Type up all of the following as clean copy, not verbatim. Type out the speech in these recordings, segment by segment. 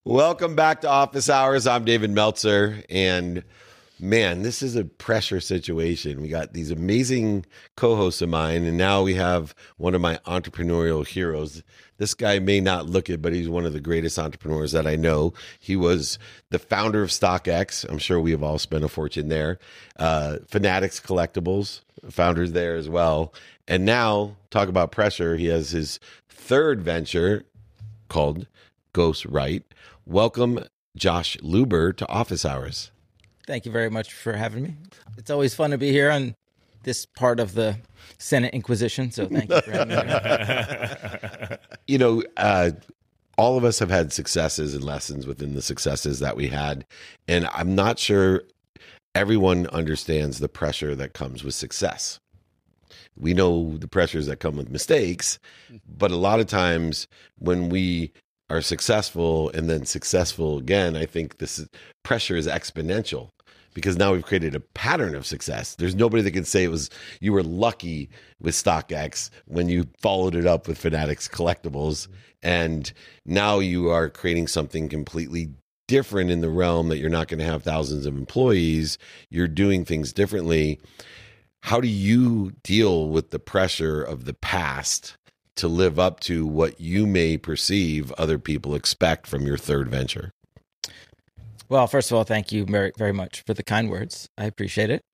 Welcome back to Office Hours. I'm David Meltzer, and man, this is a pressure situation. We got these amazing co-hosts of mine, and now we have one of my entrepreneurial heroes. This guy may not look it, but he's one of the greatest entrepreneurs that I know. He was the founder of StockX. I'm sure we have all spent a fortune there. Fanatics Collectibles, founders there as well. And now, talk about pressure, he has his third venture called Ghostwrite. Welcome, Josh Luber, to Office Hours. Thank you very much for having me. It's always fun to be here on this part of the Senate Inquisition, so thank you for having me. You know, all of us have had successes and lessons within the successes that we had, and I'm not sure everyone understands the pressure that comes with success. We know the pressures that come with mistakes, but a lot of times when we are successful and then successful again, I think pressure is exponential because now we've created a pattern of success. There's nobody that can say you were lucky with StockX when you followed it up with Fanatics Collectibles, and now you are creating something completely different in the realm that you're not going to have thousands of employees. You're doing things differently. How do you deal with the pressure of the past to live up to what you may perceive other people expect from your third venture? Well, first of all, thank you very, very much for the kind words. I appreciate it.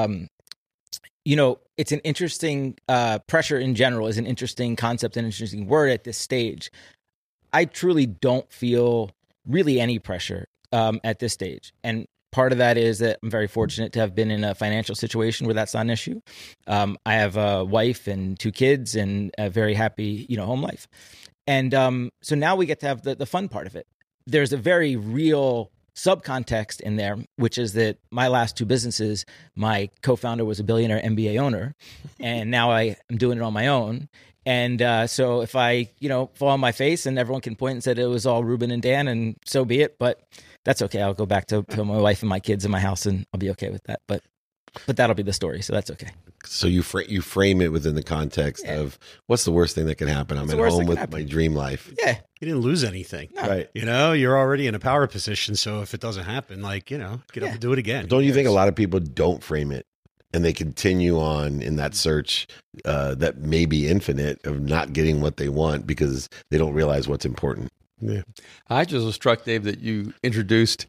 You know, it's an interesting, pressure in general is an interesting concept, an interesting word at this stage. I truly don't feel really any pressure at this stage. And part of that is that I'm very fortunate to have been in a financial situation where that's not an issue. I have a wife and 2 kids and a very happy, home life. And so now we get to have the fun part of it. There's a very real subcontext in there, which is that my last 2 businesses, my co-founder was a billionaire MBA owner, and now I am doing it on my own. And so if I, fall on my face and everyone can point and say it was all Ruben and Dan, and so be it. But that's okay. I'll go back to my wife and my kids in my house, and I'll be okay with that. But that'll be the story, so that's okay. So you frame it within the context of what's the worst thing that can happen? I'm at home with my dream life. Yeah. You didn't lose anything. No. Right. You're already in a power position. So if it doesn't happen, get up and do it again. Don't you think a lot of people don't frame it and they continue on in that search that may be infinite of not getting what they want because they don't realize what's important? Yeah. I just was struck, Dave, that you introduced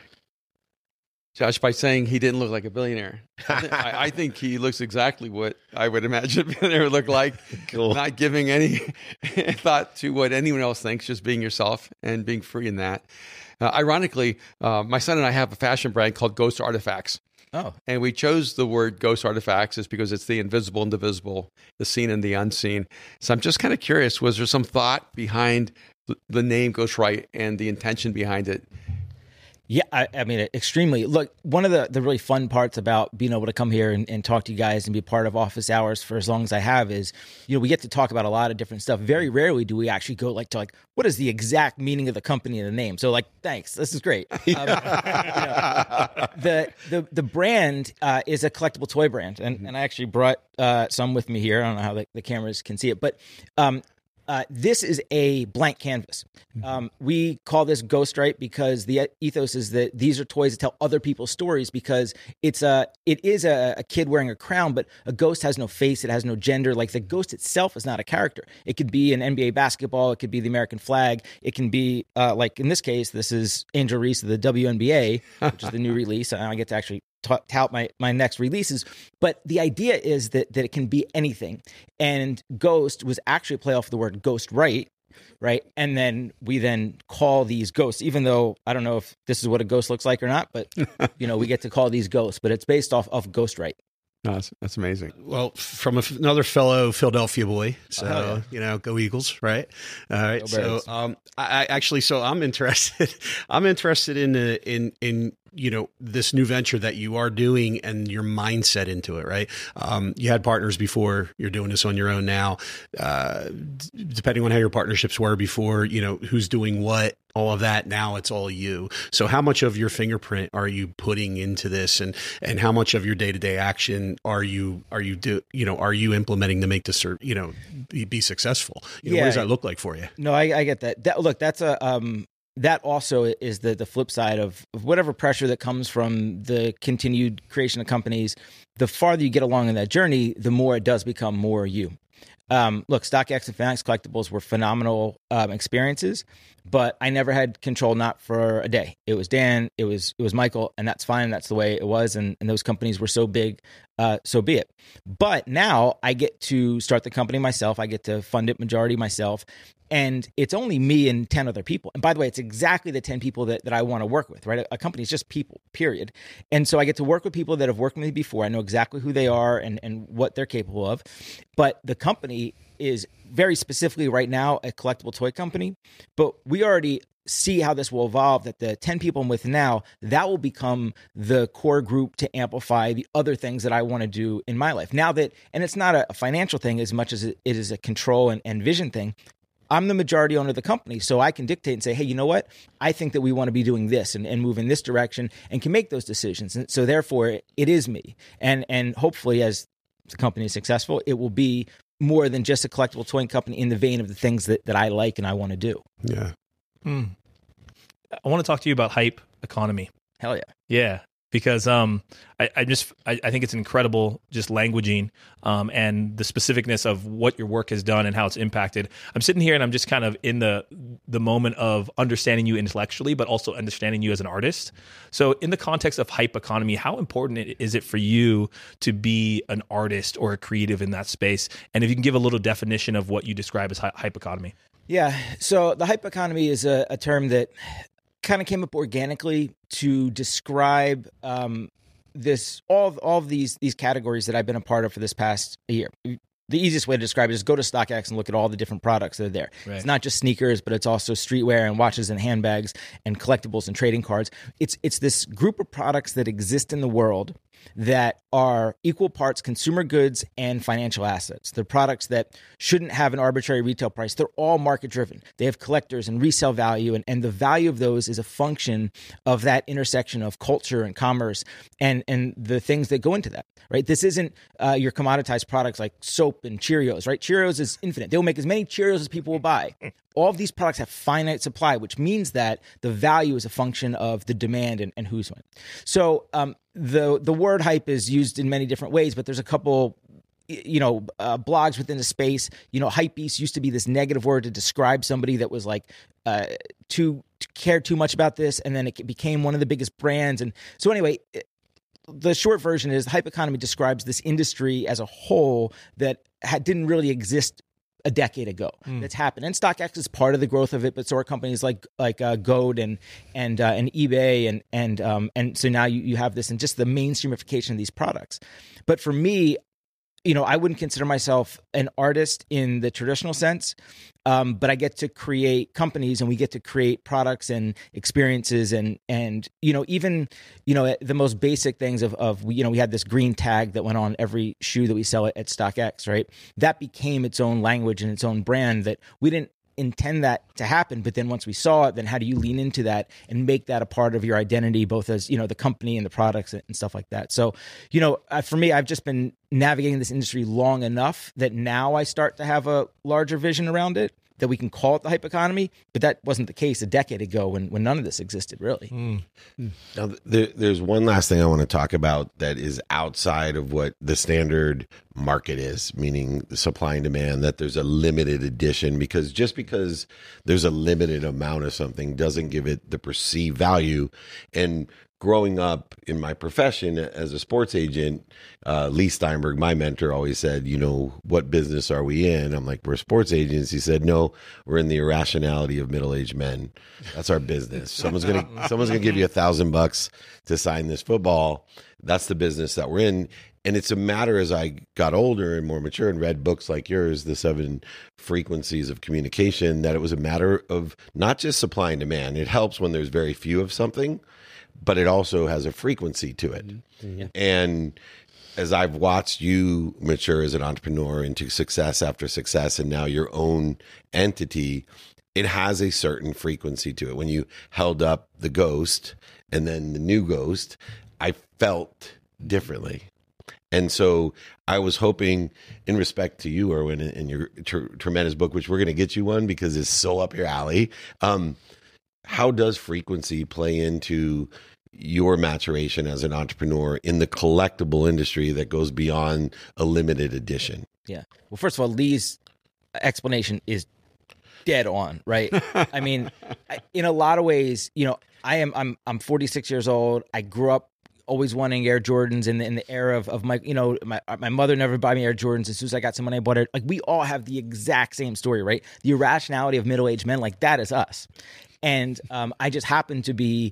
Josh by saying he didn't look like a billionaire. I think he looks exactly what I would imagine a billionaire would look like. Cool. Not giving any thought to what anyone else thinks, just being yourself and being free in that. Ironically, my son and I have a fashion brand called Ghost Artifacts. Oh. And we chose the word Ghost Artifacts is because it's the invisible and the visible, the seen and the unseen. So I'm just kind of curious, was there some thought behind the name Ghostwrite and the intention behind it? Yeah, I mean, extremely. Look, one of the really fun parts about being able to come here and talk to you guys and be part of Office Hours for as long as I have is, we get to talk about a lot of different stuff. Very rarely do we actually go to what is the exact meaning of the company and the name? So thanks, this is great. The brand is a collectible toy brand, and I actually brought some with me here. I don't know how the cameras can see it, but this is a blank canvas. We call this Ghostwrite because the ethos is that these are toys that tell other people's stories because it is a kid wearing a crown, but a ghost has no face. It has no gender. The ghost itself is not a character. It could be an NBA basketball. It could be the American flag. It can be, in this case, this is Angel Reese of the WNBA, which is the new release. And I get to actually tout my next releases. But the idea is that it can be anything. And Ghost was actually a play off the word Ghostwrite, right? And then we call these ghosts, even though I don't know if this is what a ghost looks like or not, but we get to call these ghosts, but it's based off of Ghostwrite. No, that's amazing. Well, from another fellow Philadelphia boy, so go Eagles, right? All right. Go so I'm interested. I'm interested in this new venture that you are doing and your mindset into it, right? You had partners before. You're doing this on your own now. Depending on how your partnerships were before, who's doing what, all of that. Now it's all you. So how much of your fingerprint are you putting into this, and how much of your day-to-day action are you implementing to make this, be successful? What does that look like for you? No, I get that. Look, that's a that also is the flip side of whatever pressure that comes from the continued creation of companies. The farther you get along in that journey, the more it does become more you. Look, StockX and Fanatics Collectibles were phenomenal experiences, but I never had control, not for a day. It was Dan, it was Michael, and that's fine. That's the way it was, and those companies were so big, so be it. But now I get to start the company myself. I get to fund it majority myself, and it's only me and 10 other people. And by the way, it's exactly the 10 people that I want to work with, right? A company is just people, period. And so I get to work with people that have worked with me before. I know exactly who they are and what they're capable of. But the company is very specifically right now a collectible toy company. But we already see how this will evolve, that the 10 people I'm with now, that will become the core group to amplify the other things that I want to do in my life. Now that, and it's not a financial thing as much as it is a control and vision thing. I'm the majority owner of the company, so I can dictate and say, hey, you know what? I think that we want to be doing this and move in this direction and can make those decisions. And so therefore, it is me. And hopefully, as the company is successful, it will be more than just a collectible toy company in the vein of the things that I like and I want to do. Yeah. I want to talk to you about hype economy. Hell yeah. Yeah. Because I think it's incredible just languaging and the specificness of what your work has done and how it's impacted. I'm sitting here and I'm just kind of in the moment of understanding you intellectually, but also understanding you as an artist. So in the context of hype economy, how important is it for you to be an artist or a creative in that space? And if you can give a little definition of what you describe as hype economy. Yeah. So the hype economy is a term that kind of came up organically to describe this all of these categories that I've been a part of for this past year. The easiest way to describe it is go to StockX and look at all the different products that are there. Right. It's not just sneakers, but it's also streetwear and watches and handbags and collectibles and trading cards. It's this group of products that exist in the world that are equal parts consumer goods and financial assets. They're products that shouldn't have an arbitrary retail price. They're all market driven. They have collectors and resale value, and the value of those is a function of that intersection of culture and commerce and the things that go into that, right? This isn't your commoditized products like soap and Cheerios, right? Cheerios is infinite. They'll make as many Cheerios as people will buy. All of these products have finite supply, which means that the value is a function of the demand and who's winning. So the word hype is used in many different ways, but there's a couple blogs within the space. Hypebeast used to be this negative word to describe somebody that was like cared too much about this, and then it became one of the biggest brands. And so anyway, the short version is the hype economy describes this industry as a whole that didn't really exist a decade ago. That's happened, and StockX is part of the growth of it. But so are companies like Goat and eBay and so now you have this and just the mainstreamification of these products. But for me, I wouldn't consider myself an artist in the traditional sense, but I get to create companies and we get to create products and experiences and even the most basic things of we had this green tag that went on every shoe that we sell at StockX, right? That became its own language and its own brand that we didn't intend that to happen, but then once we saw it, then how do you lean into that and make that a part of your identity, both as the company and the products and stuff like that. So for me, I've just been navigating this industry long enough that now I start to have a larger vision around it, that we can call it the hype economy, but that wasn't the case a decade ago when none of this existed, really. Now, there's one last thing I want to talk about that is outside of what the standard market is, meaning the supply and demand, that there's a limited edition, because just because there's a limited amount of something doesn't give it the perceived value. And growing up in my profession as a sports agent, Lee Steinberg, my mentor, always said, what business are we in? I'm like, we're sports agents. He said, no, we're in the irrationality of middle-aged men. That's our business. Someone's gonna give you $1,000 to sign this football. That's the business that we're in. And it's a matter, as I got older and more mature and read books like yours, The 7 Frequencies of Communication, that it was a matter of not just supply and demand. It helps when there's very few of something, but it also has a frequency to it. Mm-hmm. And as I've watched you mature as an entrepreneur into success after success and now your own entity, it has a certain frequency to it. When you held up the Ghost and then the new Ghost, I felt differently. And so I was hoping, in respect to you, Erwin, in your tremendous book, which we're going to get you one because it's so up your alley, how does frequency play into your maturation as an entrepreneur in the collectible industry that goes beyond a limited edition? Yeah. Well, first of all, Lee's explanation is dead on, right? I mean, in a lot of ways, you know, I'm 46 years old. I grew up always wanting Air Jordans in the era of my, you know, my mother never bought me Air Jordans. As soon as I got some money, I bought it. Like, we all have the exact same story, right? The irrationality of middle-aged men, like, that is us. And I just happened to be,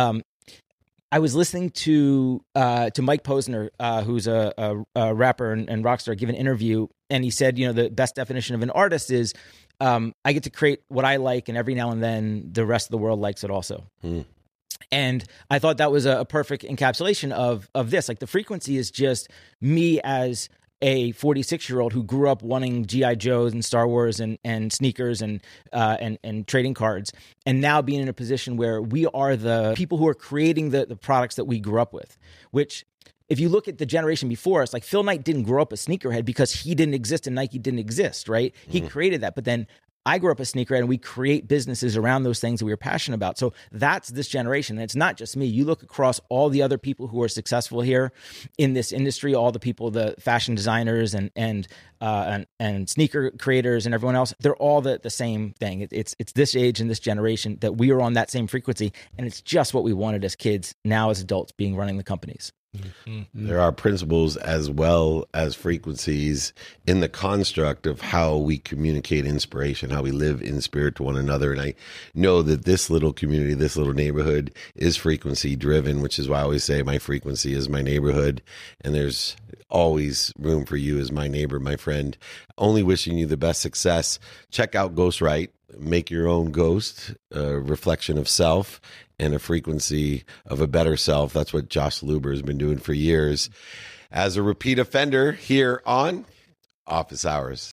I was listening to Mike Posner, who's a rapper and rock star, give an interview, and he said, you know, the best definition of an artist is I get to create what I like, and every now and then the rest of the world likes it also. And I thought that was a perfect encapsulation of this. Like, the frequency is just me as a 46-year-old who grew up wanting G.I. Joes and Star Wars and sneakers and trading cards, and now being in a position where we are the people who are creating the products that we grew up with, which, if you look at the generation before us, like, Phil Knight didn't grow up a sneakerhead because he didn't exist and Nike didn't exist, right? He created that. But then I grew up a sneakerhead, and we create businesses around those things that we were passionate about. So that's this generation. And it's not just me. You look across all the other people who are successful here in this industry, all the people, the fashion designers and sneaker creators and everyone else, they're all the same thing. It's this age and this generation that we are on that same frequency. And it's just what we wanted as kids, now as adults, running the companies. There are principles as well as frequencies in the construct of how we communicate inspiration, how we live in spirit to one another. And I know that this little community, this little neighborhood is frequency driven, which is why I always say my frequency is my neighborhood. And there's always room for you as my neighbor, my friend. Only wishing you the best success. Check out Ghostwrite. Make your own ghost, a reflection of self and a frequency of a better self. That's what Josh Luber has been doing for years as a repeat offender here on Office Hours.